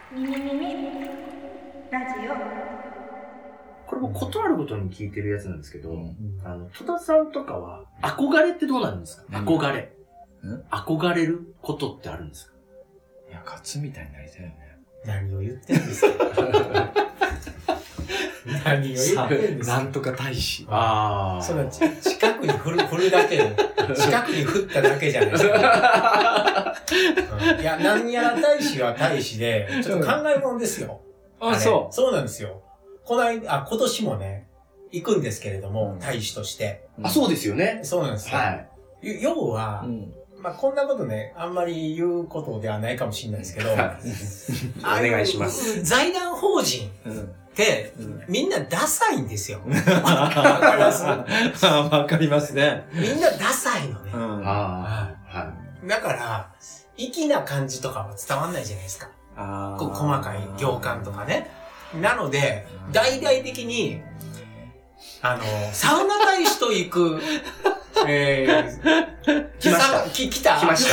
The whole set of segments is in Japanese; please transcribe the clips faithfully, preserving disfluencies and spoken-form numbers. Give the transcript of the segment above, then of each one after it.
みみみみラジオ。 これもことあるごとに聞いてるやつなんですけど、うん、あの、戸田さんとかは、憧れってどうなるんですか？憧れ。憧れることってあるんですか？ いや、カツみたいになりたいよね。 何を言ってんですか？何を言ってんですか？ なんとか大使。 ああ。その近くに振る、振るだけで、近くに振っただけじゃないですか。うん、いや、何やら大使は大使で、ちょっと考えもんですよ。 あ、そう。 そうなんですよ。この間、あ、今年もね、行くんですけれども、うん、大使として。 あ、そうですよね。 そうなんですよ。はい。要は、うん、まあ、こんなことね、あんまり言うことではないかもしれないですけど、 はい、お願いします。 財団法人って、うん、みんなダサいんですよ。わかりますわかりますね。 みんなダサいのね。うん、 あはい、だから、粋な感じとかは伝わんないじゃないですか。あこ細かい行間とかね。なので、大々的に、あの、サウナ大使と行く、えー、来ました。 き、来た来ました。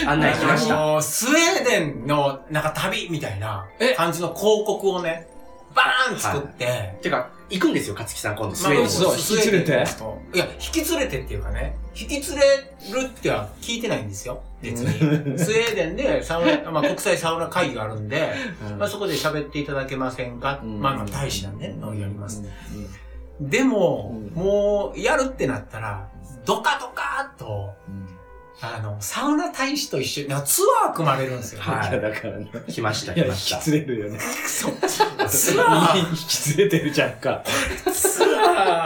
案内来ました。 あのー、スウェーデンの、なんか旅みたいな感じの広告をね、バーン作って。はい、 てか、行くんですよ、勝木さん、今度スウェーデンに。 そう、引き連れて。 いや、引き連れてっていうかね、引き連れるっては聞いてないんですよ。別に。スウェーデンでサウナ、まあ、国際サウナ会議があるんで、うん、まあ、そこで喋っていただけませんか、うん、まあ、まあ、大使なんで、ね、やります。うん、でも、うん、もう、やるってなったら、ドカドカーっと、うんあの、サウナ大使と一緒にツアー組まれるんですよ。 はい。いや、だからね。 来ました、来ました。 引き連れるよね。 そう。ツアー引き連れてるじゃんか。 ツア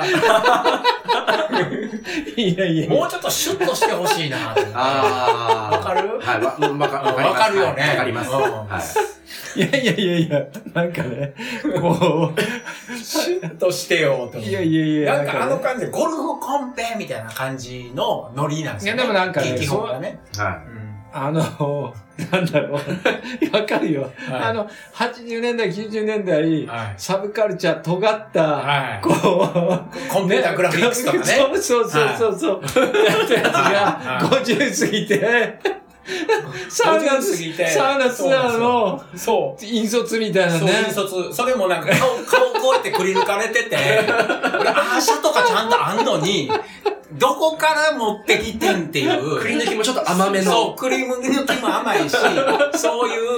ーいやいや。 もうちょっとシュッとしてほしいな。 ああ。わかるはい、わ、わか、 わかるよね。 わかります。はい。 いやいやいやいや、なんかね、こう、 シュッとしてよと。 いやいやいや。 なんかあの感じで、ゴルフコンペみたいな感じのノリなんですよね。 いやでもなんかね、 基本がね。 はい。 あの、なんだろう。わかるよ。はい、あの、はちじゅうねんだい、きゅうじゅうねんだい、はい、サブカルチャー尖った、はい、こう、 コンピューターグラフィックスとかね。 そうそうそうそうそう。はい、やったやつが、ごじゅう過ぎて、サウナ、サウナツアーの、そう。引率みたいなね。 そう、引率。それもなんか顔、顔こうやってくり抜かれてて、俺、アーシャとかちゃんとあんのに、どこから持ってきてんっていう。 くり抜きもちょっと甘めの。 そう、くり抜きも甘いし、そういう、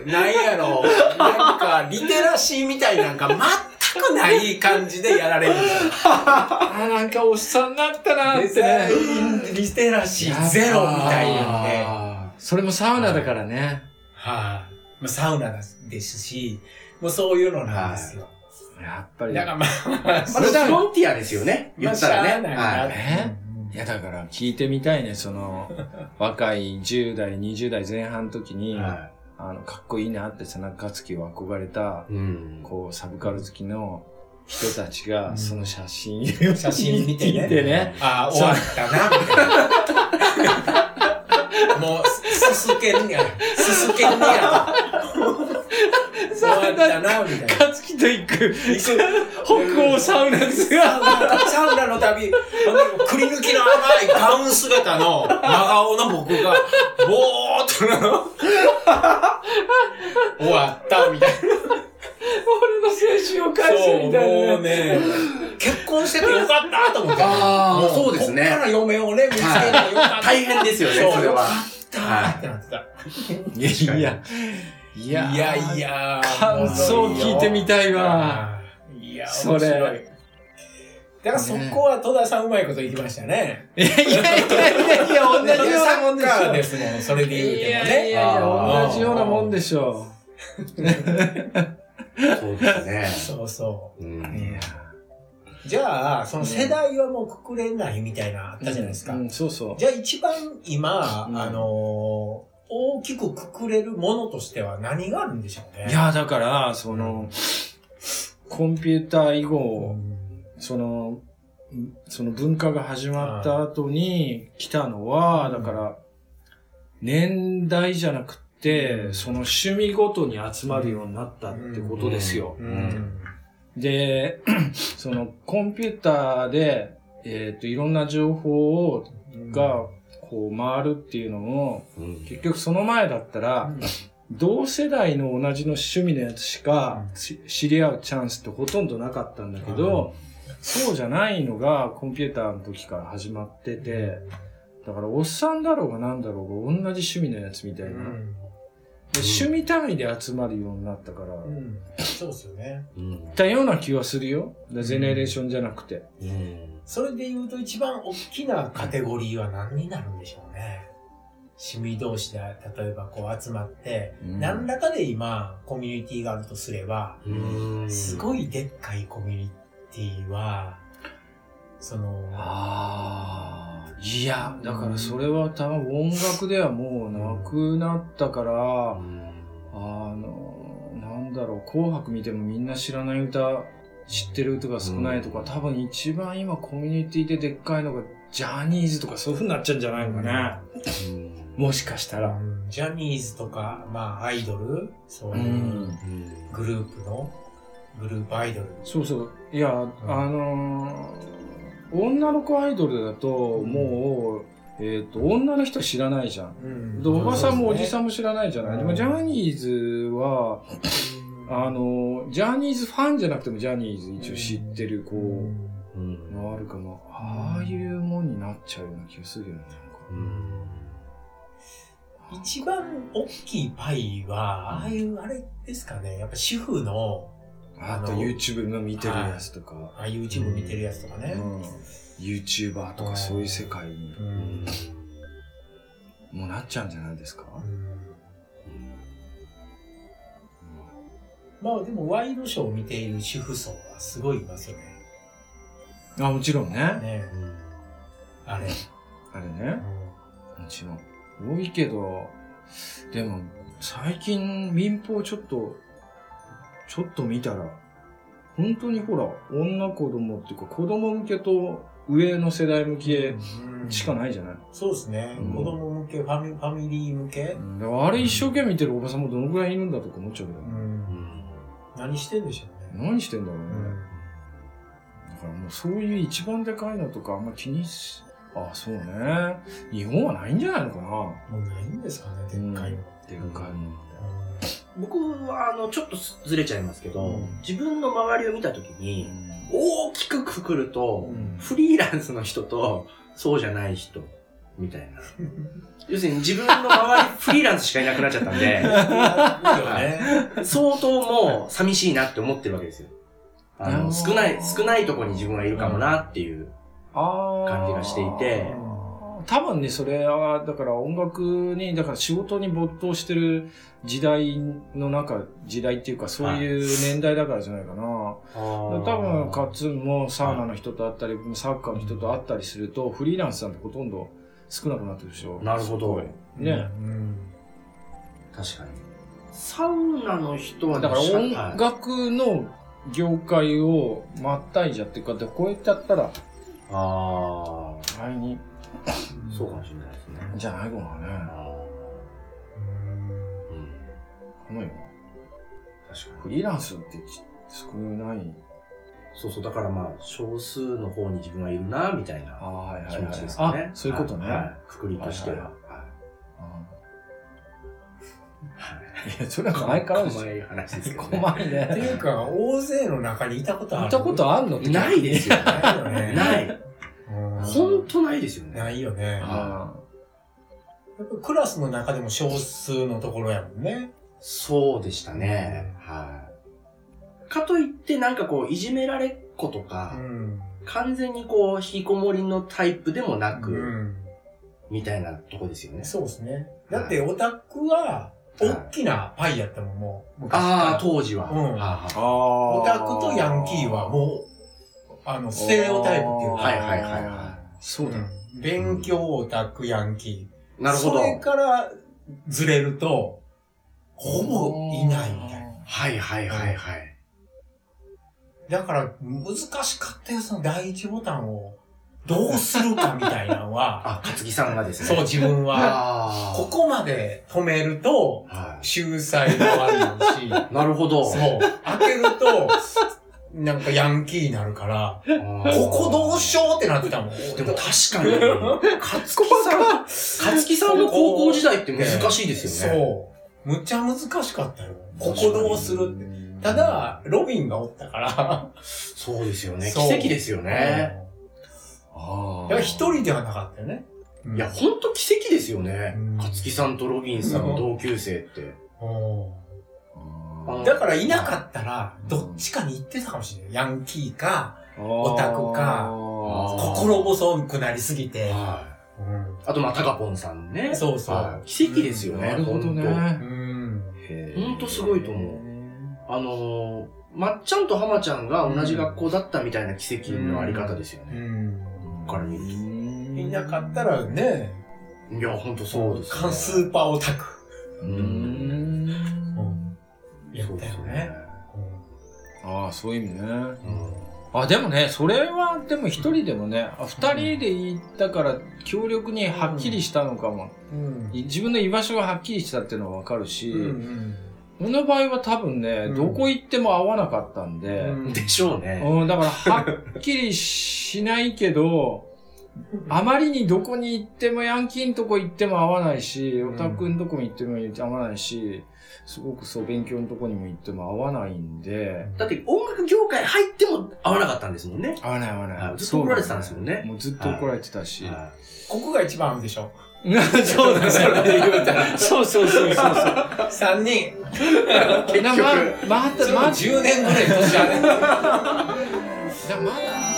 なんやろ、なんか、リテラシーみたいなんか全くない感じでやられるんですよ。 あ、なんかおっさんだったなってね。 リテラシーゼロみたいなんで。 それもサウナだからね。 はい、あ。サウナですし、もうそういうのなんですよ。 やっぱり。 だからまあ、 それフロンティアですよね。言ったらね。 はい。いやだから聞いてみたいね、その、若いじゅうだい、にじゅうだいぜん半の時に、はい、あの、かっこいいなって田中克樹を憧れた、うん、こう、サブカル好きの人たちが、その写真、 うん、写真見てね。 てねああ、終わったな、みたいな。もう、すすけんや、すすけんやと。終わったな、みたいな。 かつきと行く、北欧サウナツアー。サウナの旅、くり抜きの甘いガウン姿の真顔の僕が、ぼーっとなの。終わった、みたいな。 俺の青春を返せみたいな。 もうね、結婚しててよかったと思って。 ああ、そうですね。 こっから嫁をね、見つけてよかった。 大変ですよね、それは。 よかったってなってた。 いやいや。いやいやいや感想聞いてみたいわ。 いや、それ。だからそこは戸田さんうまいこと言いましたね。 いやいやいやいやいや、同じようなもんでしょ。 サッカーですもん、それで言うてもね。いやいやいや、同じようなもんでしょ。 そうですね。 そうそう。うん、いやじゃあ、その世代はもうくくれないみたいなあったじゃないですか。 うんうん、そうそう。 じゃあ一番今、うん、あのー、大きくくくれるものとしては何があるんでしょうね。 いや、だから、その、うん、コンピューター以後、うん、その、その文化が始まった後に来たのは、うん、だから、年代じゃなくて、うん、その趣味ごとに集まるようになったってことですよ。うんうんで、そのコンピューターで、えっと、いろんな情報を、が、こう回るっていうのも、うん、結局その前だったら、 同世代の同じの趣味のやつしか、うん、知り合うチャンスってほとんどなかったんだけど、うん、そうじゃないのがコンピューターの時から始まってて、だからおっさんだろうがなんだろうが同じ趣味のやつみたいな。うんで趣味単位で集まるようになったから、 うん、そうですよね。 うん、だような気はするよ。ゼネレーションじゃなくて、うん。 それで言うと一番大きなカテゴリーは何になるんでしょうね。趣味同士で例えばこう集まって、うん、何らかで今コミュニティがあるとすれば、うん、すごいでっかいコミュニティは、その、 あいや、だからそれは多分音楽ではもうなくなったから、うん、あの、なんだろう、紅白見てもみんな知らない歌、知ってる歌が少ないとか、うん、多分一番今コミュニティででっかいのがジャニーズとかそういう風になっちゃうんじゃないのかね。うん、もしかしたら、うん。 ジャニーズとか、まあアイドル、そういうグループの、グループアイドル。 そうそう。いや、うん、あのー、女の子アイドルだと、もう、えっと、女の人知らないじゃん。うん、でおばさんもおじさんも知らないじゃない。でも、ジャニーズは、あの、ジャニーズファンじゃなくてもジャニーズ一応知ってる子があるかも。ああいうもんになっちゃうような気がするよね。 一番大きいパイは、ああいうあれですかね。やっぱ主婦の、 あと YouTube の見てるやつとか。 あ、YouTube 見てるやつとかね。うん、 YouTuber とかそういう世界に、うん、もうなっちゃうんじゃないですか、うんうん、 まあでもワイドショーを見ている主婦層はすごいいますよね。 あ、もちろんね。 ね、うん、あれ。 あれね、うん。もちろん。多いけど、でも最近民放ちょっとちょっと見たら、本当にほら、女子供っていうか子供向けと上の世代向けしかないじゃない、うん、 そうですね、うん。子供向け、ファミ、ファミリー向け、 うん、だからあれ一生懸命見てるおばさんもどのくらいいるんだとか思っちゃうけど、ねうんうん、何してんでしょうね。 何してんだろうね。うん、だからもうそういう一番でかいのとかあんま気にし、ああ、そうね。日本はないんじゃないのかな。 もうないんですかね、でっかいの。うん、でっかいの。 僕は、あの、ちょっとずれちゃいますけど、うん、自分の周りを見たときに、うん、大きくくくると、うん、フリーランスの人と、そうじゃない人、みたいな。要するに自分の周り、フリーランスしかいなくなっちゃったんで、相当もう寂しいなって思ってるわけですよ。あの、少ない、少ないところに自分はいるかもなっていう感じがしていて、 多分ね、それは、だから音楽に、だから仕事に没頭してる時代の中、時代っていうかそういう年代だからじゃないかな。多分、カッツンもサウナの人と会ったり、サッカーの人と会ったりすると、フリーランスなんてほとんど少なくなってるでしょ。 なるほど。 ね、うん。 確かに。サウナの人は、 だから音楽の業界をまったいじゃっていうか、こうやってやったら、ああ。前に、 そうかもしれないですね。 じゃないかもね。うん。かもよ。確かに。フリーランスって少ない。 そうそう、だからまあ、少数の方に自分はいるな、みたいな気持ちですかね。 あ、そういうことね。 はい。くくりとしては。はい。 いや、それは前からでしょ。 怖い話ですけどね。 怖いね。 っていうか、大勢の中にいたことある？ いたことあんの？ ないですよね。ないよね。ない。ほんとないですよね。 ないよね。やっぱクラスの中でも少数のところやもんね。 そうでしたね。はい。かといってなんかこう、いじめられっ子とか、うん、完全にこう、引きこもりのタイプでもなく、うん、みたいなとこですよね。 そうですね。だってオタクは、大きなパイやったもん、もう。 ああ、当時は。 うん。オタクとヤンキーはもう、あの、ステレオタイプっていうか。 はいはいはいはい。 そうだ。 勉強オタクヤンキー。なるほど。 それからずれると、ほぼいないみたいな。 はいはいはいはい。 だから難しかったよ、その第一ボタンをどうするかみたいなのは。 あ、勝木さんがですね。 そう、自分は。ここまで止めると、秀才もあるし。 なるほど。 そう。開けると、なんかヤンキーになるから、ここどうしようってなってたもん。 でも確かに、勝木さん、勝木さんの高校時代って難しいですよね。 そう。 むっちゃ難しかったよ。ここどうするって。ただ、ロビンがおったから。 そうですよね。奇跡ですよね。 ああ。いや、一人ではなかったよね。 いや、ほんと奇跡ですよね。 うん勝木さんとロビンさんの同級生って。 だからいなかったら、どっちかに行ってたかもしれない。ヤンキーか、オタクか、心細くなりすぎて。 はいあと、まあ、タカポンさんね。 そうそう。 奇跡ですよね。 なるほどね。 ほんとすごいと思う。あのー、まっちゃんと浜ちゃんが同じ学校だったみたいな奇跡のあり方ですよね。ここから見ると。 いなかったらね。 いや、ほんとそうですね。 カンスーパーオタク。 うん。 やったよね。 ああ、そういう意味ね。あ、でもね、それは、でも一人でもね、二人で行ったから、強力にはっきりしたのかも。自分の居場所がはっきりしたっていうのはわかるし、この場合は多分ね、どこ行っても合わなかったんで。 でしょうね。 うん、だから、はっきりしないけど、あまりにどこに行っても、ヤンキーのとこ行っても合わないし、オタクのとこに行っても合わないし、すごくそう、勉強のとこにも行っても合わないんで。 だって音楽業界入っても合わなかったんですもんね。 合わない合わない。 ずっと怒られてたんですもんね。 もうずっと怒られてたし。 ここが一番合うでしょ。 そうだね。そうそうそうそう。 三人。 結局。ま、また、ま、 じゅうねんぐらい年ある。 まだ、